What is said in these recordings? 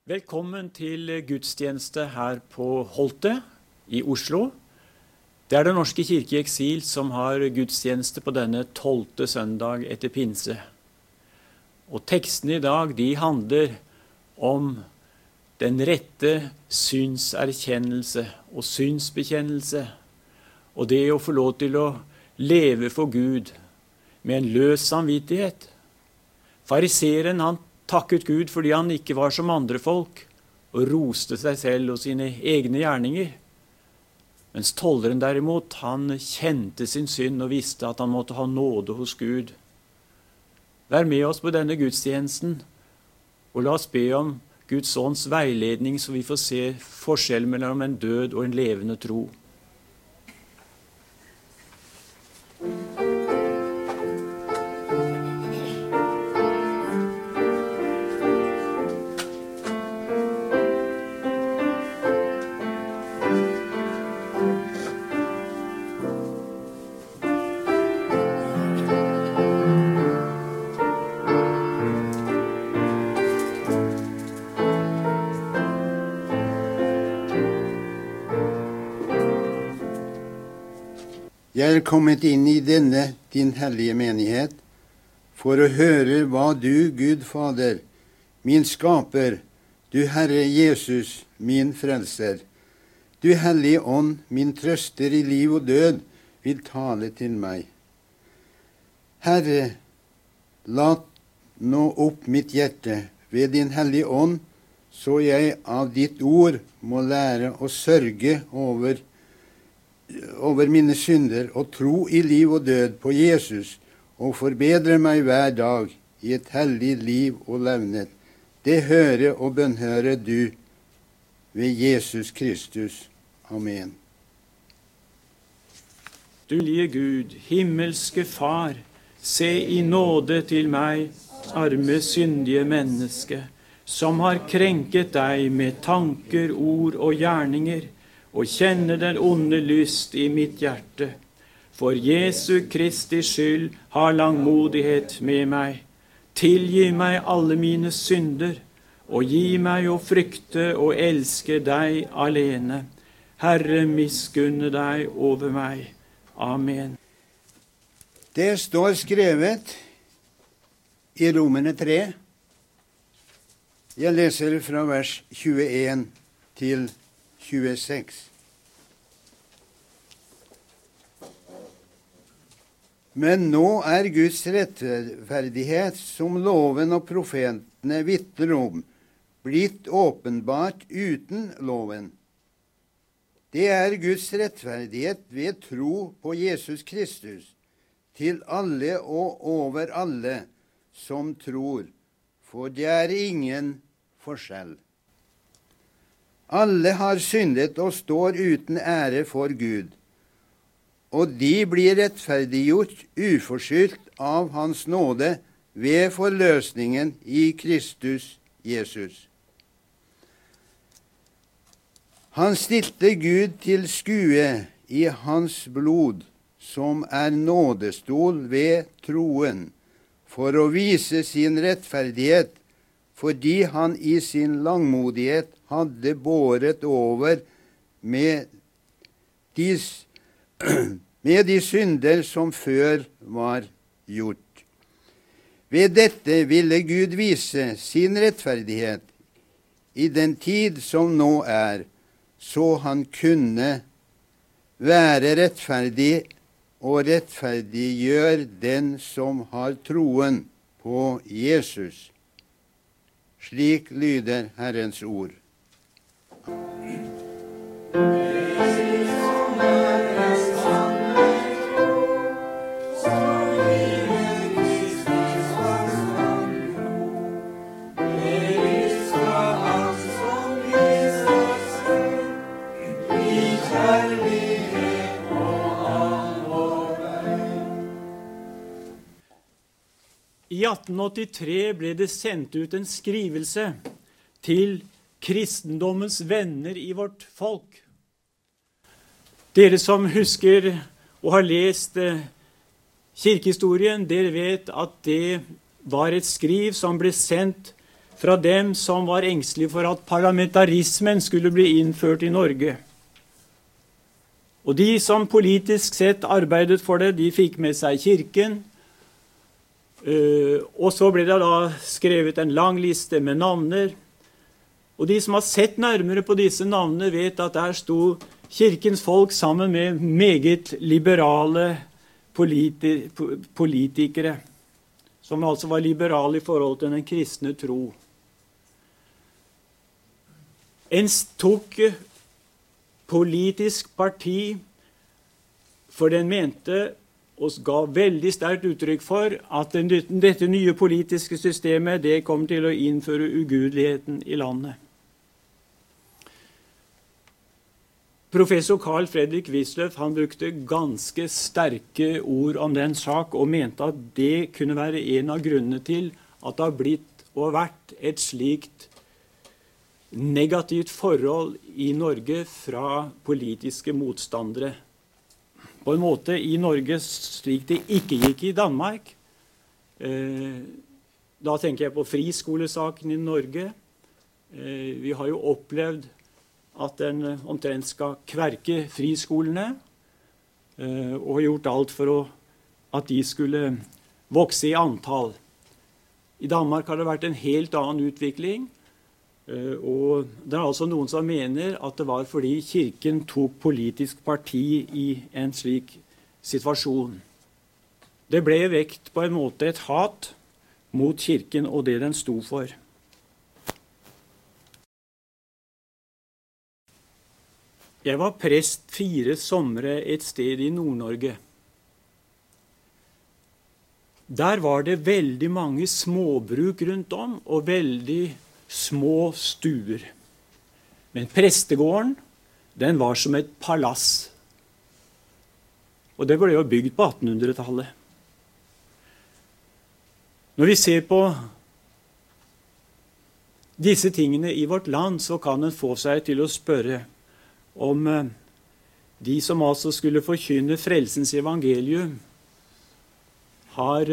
Velkommen til gudstjeneste her på Holte i Oslo. Det Den norske kirke i eksil som har gudstjeneste på denne 12. søndag etter pinse. Og tekstene i dag, de handler om den rette synserkjennelse og synsbekjennelse, og det å få lov til å leve for Gud med en løs samvittighet. Fariseren, han takket Gud fordi han ikke var som andre folk, og roste seg selv og sine egne gjerninger. Mens tolleren derimot, han kjente sin synd og visste at han måtte ha nåde hos Gud. Vær med oss på denne gudstjenesten, og la oss be om Guds ånds veiledning, så vi får se forskjellen mellom en død og en levende tro. Jeg kommet inn i denne din hellige menighet for å høre hva du, Gud Fader, min skaper, du Herre Jesus, min frelser, du Hellige Ånd, min trøster i liv og død, vil tale til meg. Herre, la nå opp mitt hjerte ved din Hellige Ånd, så jeg av ditt ord må lære å sørge over mine synder og tro i liv og død på Jesus og forbedre meg hver dag i et hellig liv og levnet. Det hører og bønnhører du ved Jesus Kristus. Amen. Du lie Gud, himmelske Far, se i nåde til meg, arme syndige menneske, som har krenket deg med tanker, ord og gjerninger, og kjenne den onde lyst i mitt hjerte. For Jesu Kristi skyld har langmodighet med meg. Tilgi meg alle mine synder, og gi meg å frykte og elske deg alene. Herre, miskunne deg over meg. Amen. Det står skrevet i Romerne 3. Jeg leser fra vers 21 til 26. Men nå er Guds rettferdighet, som loven og profetene vitner om, blitt åpenbart uten loven. Det er Guds rettferdighet ved tro på Jesus Kristus, til alle og over alle som tror, for det er ingen forskjell. Alle har syndet og står uten ære for Gud, og de blir rettferdiggjort uforskyldt av Hans nåde ved forløsningen i Kristus Jesus. Han stilte Gud til skue i Hans blod, som er nådestol ved troen, for å vise sin rettferdighet, fordi han i sin langmodighet hadde båret over med de synder som før var gjort. Ved dette ville Gud vise sin rettferdighet i den tid som nå er, så han kunne være rettferdig og rettferdiggjør den som har troen på Jesus. Slik lyder Herrens ord. I 1883 ble det sendt ut en skrivelse til kristendommens venner i vårt folk. Dere som husker og har lest kirkehistorien, dere vet at det var et skriv som ble sendt fra dem som var engstelige for at parlamentarismen skulle bli innført i Norge. Og de som politisk sett arbeidet for det, de fikk med seg kirken. Og så ble det da skrevet en lang liste med navner. Og de som har sett nærmere på disse navnene, vet at der sto kirkens folk sammen med meget liberale politikere, som altså var liberale i forhold til den kristne tro. En tok politisk parti, for den mente og ga veldig sterkt uttrykk for at dette nye politiske systemet det kom til å innføre ugudeligheten i landet. Professor Carl Fredrik Wisløff han brukte ganske sterke ord om den sak, og mente at det kunne være en av grunnene til at det har blitt og vært et slikt negativt forhold i Norge fra politiske motstandere. På en måte i Norge slik det ikke gikk i Danmark. Da tenker jeg på friskolesaken i Norge. Vi har jo opplevd at den omtrent skal kverke friskolene, og har gjort alt for at de skulle vokse i antall. I Danmark har det vært en helt annen utvikling, og det er altså noen som mener at det var fordi kirken tok politisk parti i en slik situasjon. Det ble vekt på en måte et hat mot kirken og det den sto for. Jeg var prest 4 somre et sted i Nord-Norge. Der var det veldig mange småbruk rundt om, og veldig små stuer. Men prestegården, den var som et palass. Og det ble jo bygd på 1800-tallet. Når vi ser på disse tingene i vårt land, så kan en få seg til å spørre om de som altså skulle forkynne frelsens evangelium, har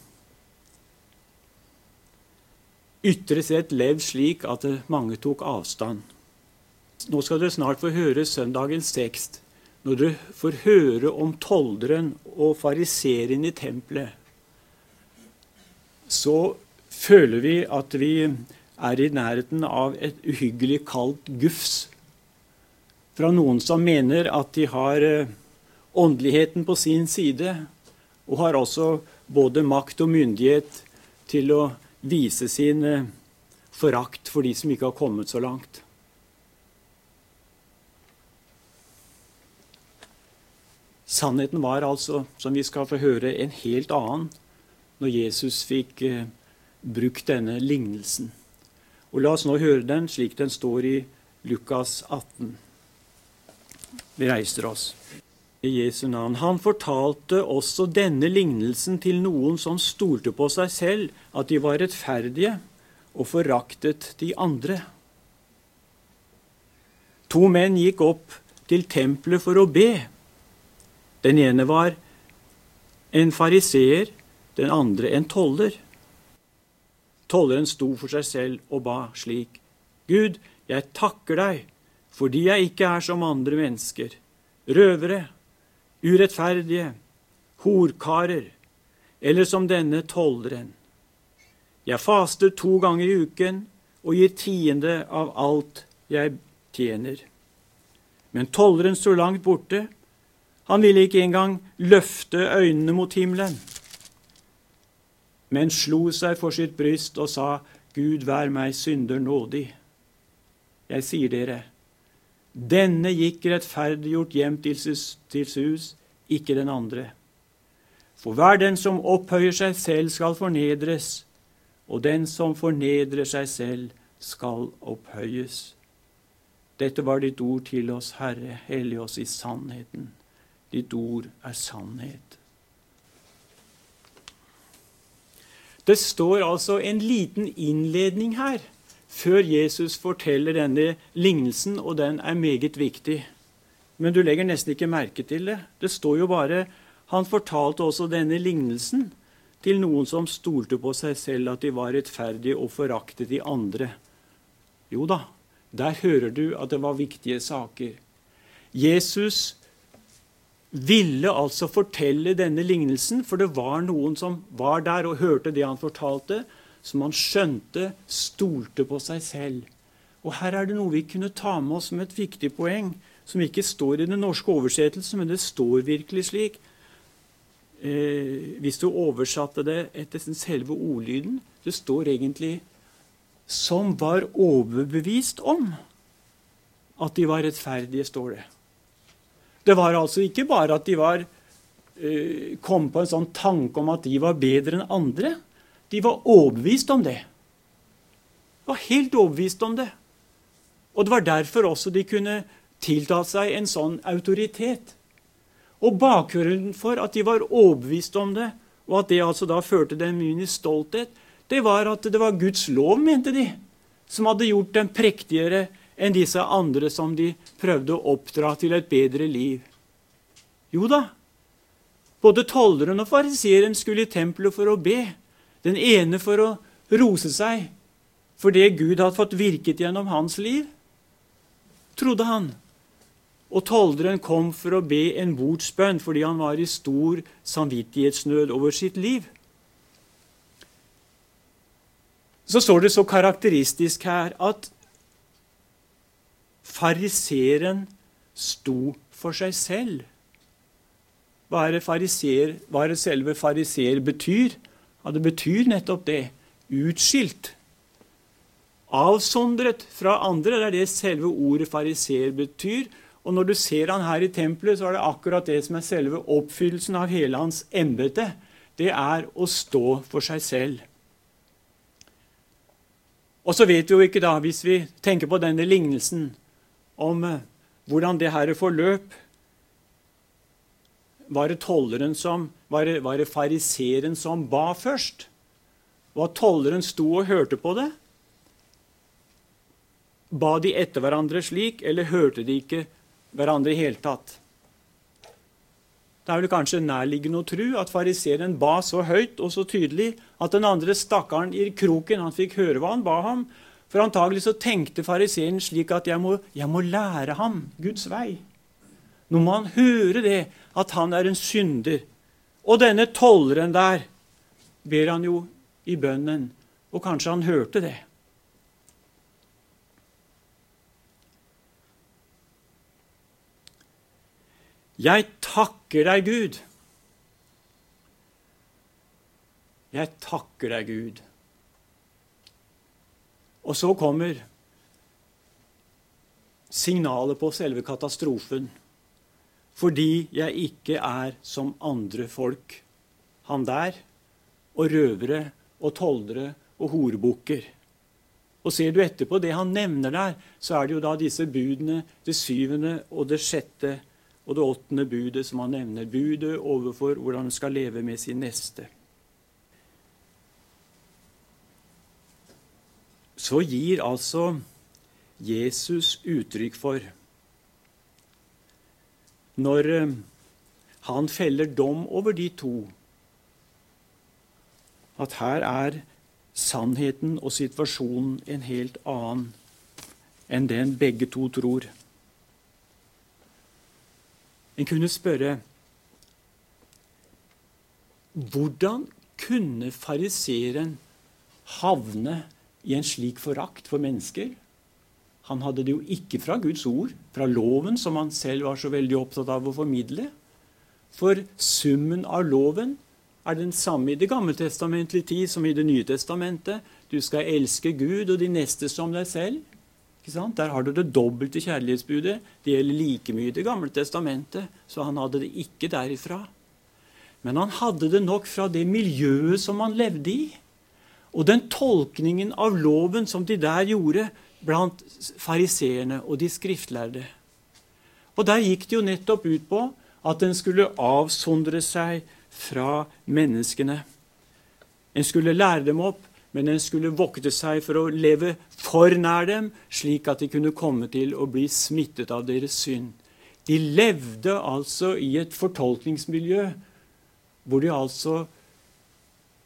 ytre sett levd slik at mange tok avstand. Nå skal dere snart få høre søndagens tekst, når dere får høre om tolderen og fariseren i tempelet. Så føler vi at vi er i nærheten av et uhyggelig kaldt gufs, fra noen som mener at de har åndeligheten på sin side, og har også både makt og myndighet til å vise sin forakt for de som ikke har kommet så langt. Sannheten var altså, som vi skal få høre, en helt annen når Jesus fikk brukt denne lignelsen. Og la oss nå høre den slik den står i Lukas 18. Vi reiser oss. I Jesu navn. Han fortalte også denne lignelsen til noen som stolte på seg selv, at de var rettferdige og foraktet de andre. 2 menn gikk opp til tempelet for å be. Den ene var en fariseer, den andre en toller. Tolleren sto for seg selv og ba slik: Gud, jeg takker deg, fordi jeg ikke er som andre mennesker, røvere, urettferdige, horkarer, eller som denne tolleren. Jeg faster 2 ganger i uken og gir 10% av alt jeg tjener. Men tolleren sto langt borte. Han ville ikke engang løfte øynene mot himmelen, men slo seg for sitt bryst og sa: Gud, vær meg synder nådig. Jeg sier dere, denne gikk rettferdiggjort hjem til sitt hus, ikke den andre. For hver den som opphøyer seg selv skal fornedres, og den som fornedrer seg selv skal opphøyes. Dette var ditt ord til oss, Herre, hellig oss i sannheten. Ditt ord er sannhet. Det står altså en liten innledning her, før Jesus forteller denne lignelsen, og den er meget viktig. Men du legger nesten ikke merke til det. Det står jo bare, han fortalte også denne lignelsen til noen som stolte på seg selv at de var rettferdige og foraktet de andre. Jo da, der hører du at det var viktige saker. Jesus ville altså fortelle denne lignelsen, for det var noen som var der og hørte det han fortalte, som han skjønte stolte på seg selv. Og her er det noe vi kunne ta med oss som et viktig poeng, som ikke står i den norske oversettelsen, men det står virkelig slik. Hvis du oversatte det etter selve ordlyden, det står egentlig som var overbevist om at de var rettferdige, står det. Det var altså ikke bare at de kom på en sånn tanke om at de var bedre enn andre. De var overbevist om det. De var helt overbevist om det. Og det var derfor også de kunne tilta seg en sånn autoritet. Og bakgrunnen for at de var overbevist om det, og at det altså da førte dem inn i stolthet, det var at det var Guds lov, mente de, som hadde gjort dem prektigere enn disse andre som de prøvde å oppdra til et bedre liv. Jo da, både tolderen og fariseren skulle i tempelet for å be, den ene for å rose seg for det Gud hadde fått virket gjennom hans liv, trodde han. Og tolderen kom for å be en bordsbønn fordi han var i stor samvittighetsnød over sitt liv. Så står det så karakteristisk her at fariseren sto for seg selv. Hva er det selve fariser betyr? Ja, det betyr nettopp det. Utskilt. Avsondret fra andre, det er det selve ordet fariser betyr. Og når du ser han her i tempelet, så er det akkurat det som er selve oppfyllelsen av hele hans embete. Det er å stå for seg selv. Og så vet vi jo ikke da, hvis vi tenker på denne lignelsen, om hvordan det her forløp, var det fariseren som ba først? Og at tolderen sto og hørte på det? Ba de etter hverandre slik, eller hørte de ikke hverandre i hele tatt? Det er vel kanskje nærliggende å tro at fariseren ba så høyt og så tydelig at den andre stakkaren i kroken, han fikk høre hva han ba ham. For antagelig så tenkte fariseren slik at jeg må lære ham Guds vei. Nå må han høre det, at han er en synder. Og denne tolderen der ber han jo i bønnen, og kanskje han hørte det. Jeg takker deg, Gud. Jeg takker deg, Gud. Og så kommer signalet på selve katastrofen. Fordi jeg ikke er som andre folk. Han der, og røvere, og toldere, og horbukker. Og ser du etterpå det han nevner der, så er det jo da disse budene, det 7. og det 6. og det 8. budet som han nevner. Budet overfor hvordan han skal leve med sin neste. Så gir altså Jesus uttrykk for, når han feller dom over de to, at her er sannheten og situasjonen en helt annen enn den begge to tror. En kunne spørre, hvordan kunne fariseren havne i en slik forakt for mennesker? Han hadde det jo ikke fra Guds ord, fra loven som han selv var så veldig opptatt av å formidle. For summen av loven er den samme i det gammeltestamentlige tid som i det nye testamentet. Du skal elske Gud og de neste som deg selv. Ikke sant? Der har du det dobbelte kjærlighetsbudet. Det gjelder like mye i det gamle testamentet, så han hadde det ikke derifra. Men han hadde det nok fra det miljøet som han levde i. Og den tolkningen av loven som de der gjorde blant fariseerne og de skriftlærde. Og der gikk det jo nettopp ut på at den skulle avsondre seg fra menneskene. En skulle lære dem opp, men en skulle vokte seg for å leve for nær dem, slik at de kunne komme til å bli smittet av deres synd. De levde altså i et fortolkningsmiljø, hvor de altså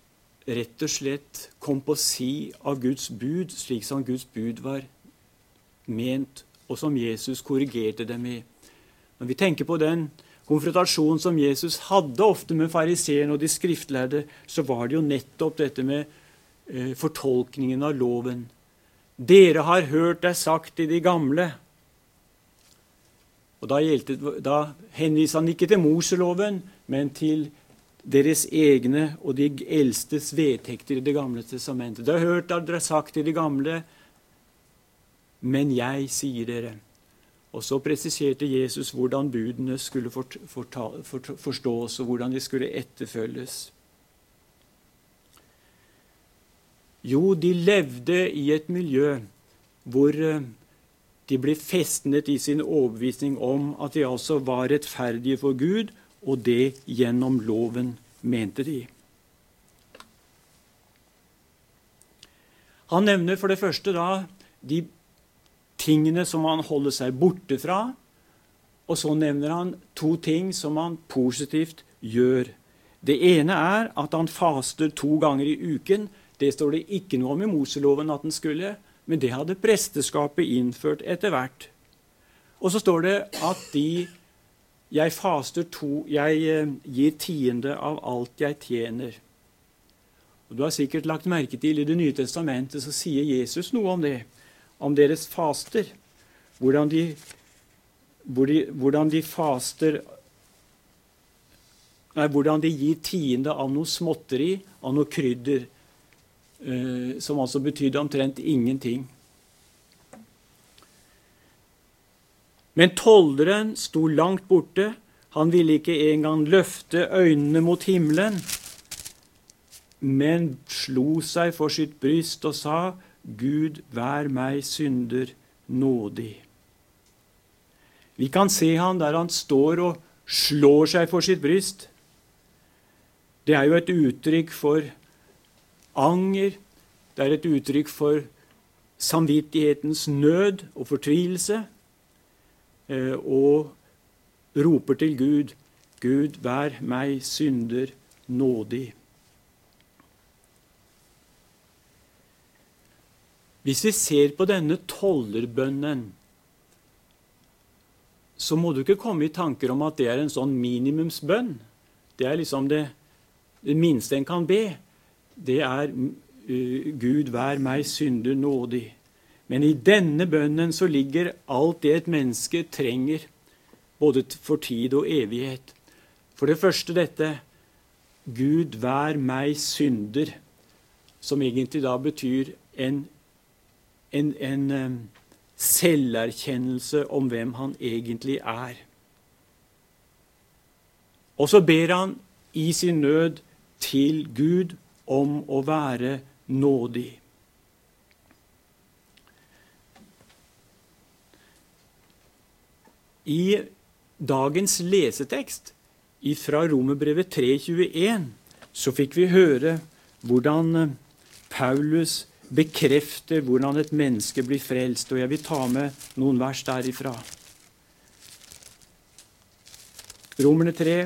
rett og slett kom på si av Guds bud, slik som Guds bud var ment, og som Jesus korrigerte dem i. Når vi tenker på den konfrontasjonen som Jesus hadde ofte med fariseerne og de skriftlærde, så var det jo nettopp dette med fortolkningen av loven. Dere har hørt det sagt i de gamle. Og da henviser han ikke til Moseloven, men til deres egne og de eldstes vedtekter i det gamle testamentet. Dere har hørt det sagt i de gamle, men jeg sier dere. Og så presiserte Jesus hvordan budene skulle forstås, og hvordan de skulle etterfølges. Jo, de levde i et miljø hvor de ble festnet i sin overbevisning om at de altså var rettferdige for Gud, og det gjennom loven, mente de. Han nevner for det første da de tingene som han holder seg borte fra, og så nevner han 2 ting som han positivt gjør. Det ene er at han faster 2 ganger i uken. Det står det ikke noe om i Moseloven at han skulle, men det hadde presteskapet innført etter hvert. Og så står det at jeg gir 10% av alt jeg tjener. Og du har sikkert lagt merke til i Det nye testamentet så sier Jesus noe om det, om deres faster, hvordan de gir 10% av noe småtteri, av noe krydder, som altså betydde omtrent ingenting. Men tolderen sto langt borte. Han ville ikke engang løfte øynene mot himmelen, men slo seg for sitt bryst og sa, Gud, vær meg synder nådig. Vi kan se han der han står og slår seg for sitt bryst. Det er jo et uttrykk for anger, det er et uttrykk for samvittighetens nød og fortvilelse, og roper til Gud, Gud, vær meg synder nådig. Hvis vi ser på denne tollerbønnen, så må du ikke komme i tanker om at det er en sånn minimumsbønn. Det er liksom det minste en kan be. Det er Gud, vær meg synder nådig. Men i denne bønnen så ligger alt det et menneske trenger, både for tid og evighet. For det første dette, Gud, vær meg synder, som egentlig da betyr en selverkjennelse om hvem han egentlig er. Og så ber han i sin nød til Gud om å være nådig. I dagens lesetekst fra Romerbrevet 3:21 så fikk vi høre hvordan Paulus bekrefter hvordan et menneske blir frelst, og jeg vil ta med noen vers derifra. Romerne 3.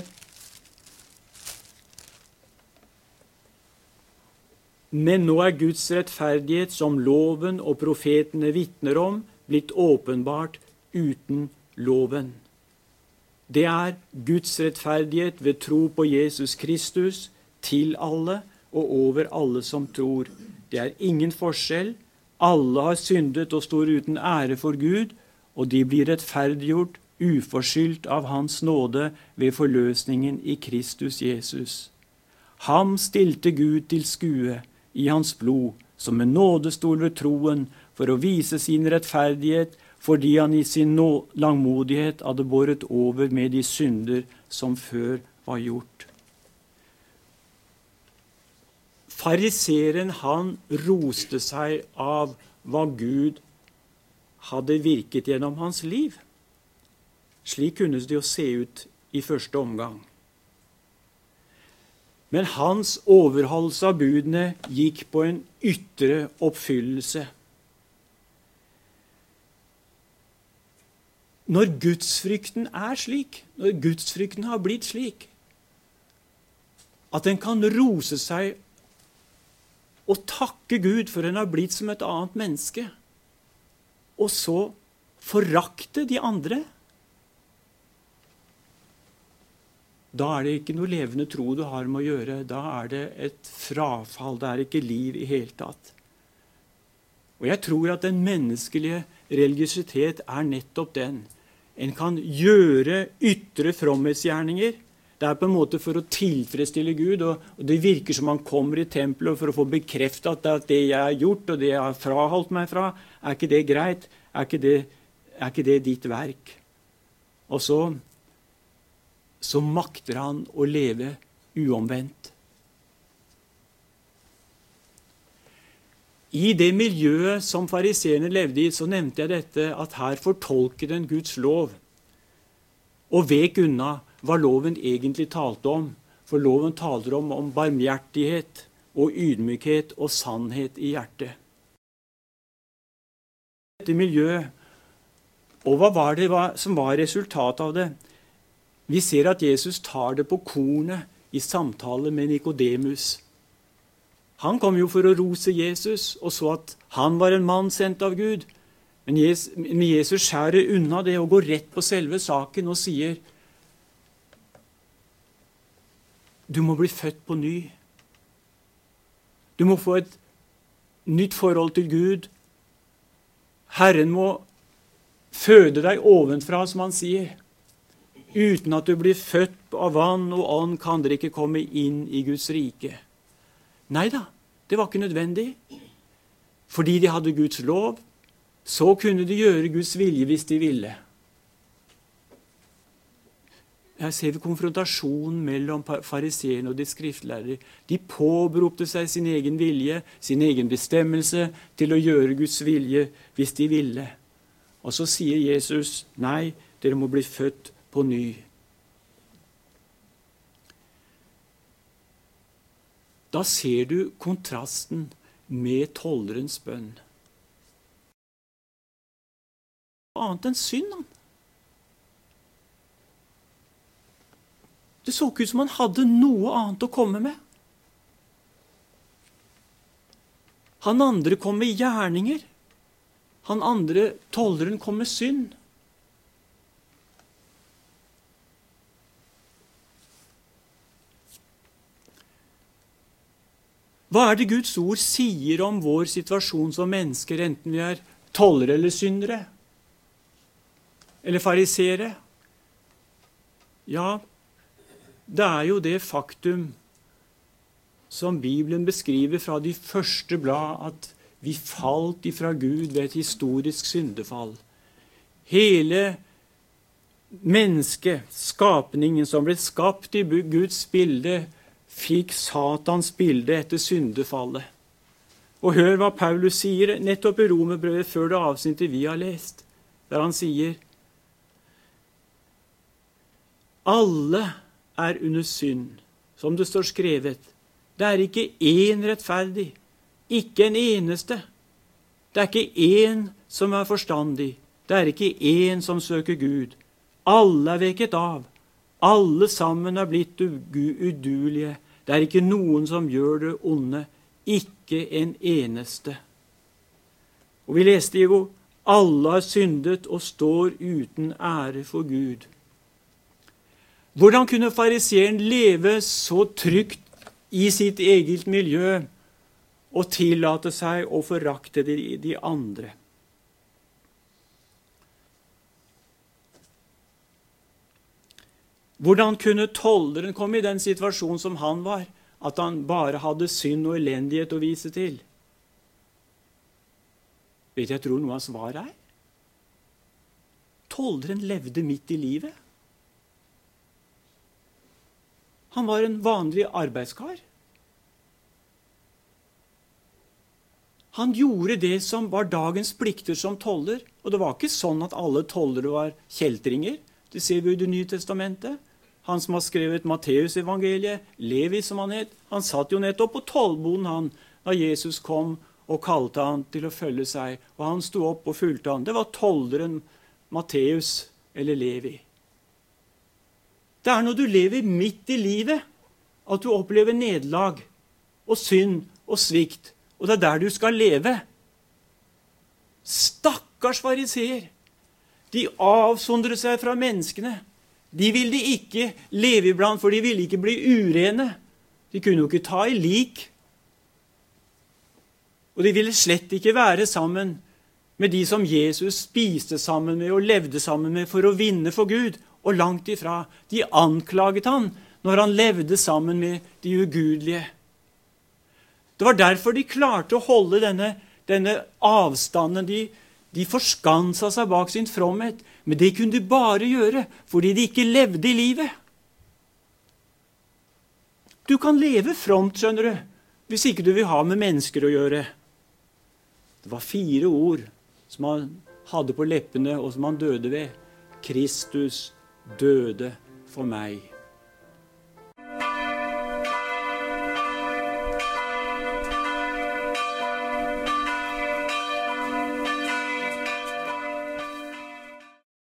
Men nå er Guds rettferdighet, som loven og profetene vitner om, blitt åpenbart uten loven. Det er Guds rettferdighet ved tro på Jesus Kristus til alle og over alle som tror. Det er ingen forskjell. Alle har syndet og står uten ære for Gud, og de blir rettferdiggjort uforskyldt av hans nåde ved forløsningen i Kristus Jesus. Ham stilte Gud til skue i hans blod, som en nådestol ved troen, for å vise sin rettferdighet, fordi han i sin langmodighet hadde båret over med de synder som før var gjort. Fariseren, han roste seg av hva Gud hadde virket gjennom hans liv. Slik kunne det jo se ut i første omgang. Men hans overholdelse av budene gikk på en ytre oppfyllelse. Når gudsfrykten er slik, når gudsfrykten har blitt slik, at den kan rose seg og takke Gud for en har blitt som et annet menneske, og så forakte de andre, da er det ikke noe levende tro du har med å gjøre. Da er det et frafall. Det er ikke liv i hele tatt. Og jeg tror at den menneskelige religiøsitet er nettopp den. En kan gjøre ytre fromhetsgjerninger. Det er på en måte for å tilfredsstille Gud, og det virker som man kommer i tempelet for å få bekreftet at det jeg har gjort, og det jeg har fraholdt meg fra, er ikke det greit? Er ikke det ditt verk? Og så makter han å leve uomvendt. I det miljøet som fariseerne levde i, så nevnte jeg dette, at her fortolket en Guds lov, og vek unna hva loven egentlig talte om, for loven taler om barmhjertighet og ydmykhet og sannhet i hjertet. Dette miljøet, og hva var det som var resultatet av det? Vi ser at Jesus tar det på kornet i samtale med Nikodemus. Han kom jo for å rose Jesus, og så at han var en mann sendt av Gud. Men Jesus skjærer unna det og går rett på selve saken og sier, du må bli født på ny. Du må få et nytt forhold til Gud. Herren må føde deg ovenfra, som han sier. Uten at du blir født av vann og ånd, kan dere ikke komme inn i Guds rike. Neida, det var ikke nødvendig. Fordi de hadde Guds lov, så kunne de gjøre Guds vilje hvis de ville. Her ser vi konfrontasjonen mellom fariseerne og de skriftlærere. De påberopte seg sin egen vilje, sin egen bestemmelse til å gjøre Guds vilje hvis de ville. Og så sier Jesus, nei, dere må bli født på ny. Da ser du kontrasten med tollerens bønn. Annet enn synd, han. Det så ikke ut som han hadde noe annet å komme med. Han andre kom med gjerninger. Han andre, tolleren, kom med synd. Hva er det Guds ord sier om vår situasjon som mennesker, enten vi er tollere eller syndere? Eller farisere? Ja, det er jo det faktum som Bibelen beskriver fra de første blad, at vi falt ifra Gud ved et historisk syndefall. Hele mennesket, skapningen som ble skapt i Guds bilde, fikk Satans bilde etter syndefallet. Og hør hva Paulus sier nettopp i Romerbrevet før det avsnittet vi har lest, der han sier, alle er under synd, som det står skrevet. Det er ikke én rettferdig, ikke en eneste. Det er ikke én som er forstandig. Det er ikke én som søker Gud. Alle er veket av. Alle sammen er blitt uduelige. Det er ikke noen som gjør det onde. Ikke en eneste. Og vi leste jo, alle har syndet og står uten ære for Gud. Hvordan kunne fariseeren leve så trygt i sitt eget miljø og tillate seg å forakte de andre? Hvordan kunne tolleren komme i den situasjonen som han var, at han bare hadde synd og elendighet å vise til? Vet jeg tror noe av svaret er? Tolleren levde midt i livet. Han var en vanlig arbeidskar. Han gjorde det som var dagens plikter som toller, og det var ikke sånn at alle tollere var kjeltringer. Det ser vi i Det nye testamentet. Han som har skrevet Matteus-evangeliet, Levi som han het, han satt jo nettopp på tollboden han, da Jesus kom og kalte han til å følge seg, og han sto opp og fulgte han. Det var tolleren Matteus eller Levi. Det er når du lever midt i livet, at du opplever nederlag og synd og svikt, og det er der du skal leve. Stakkars fariseer! De avsondret seg fra menneskene. De ville de ikke leve iblant, for de ville ikke bli urene. De kunne jo ikke ta i lik. Og de ville slett ikke være sammen med de som Jesus spiste sammen med og levde sammen med for å vinne for Gud. Og langt ifra. De anklaget han når han levde sammen med de ugudelige. Det var derfor de klarte å holde denne avstanden. De forskansa seg bak sin fromhet, men det kunne de bare gjøre fordi de ikke levde i livet. Du kan leve fromt, skjønner du, hvis ikke du vil ha med mennesker å gjøre. Det var 4 ord som han hadde på leppene, og som han døde ved. Kristus døde for meg.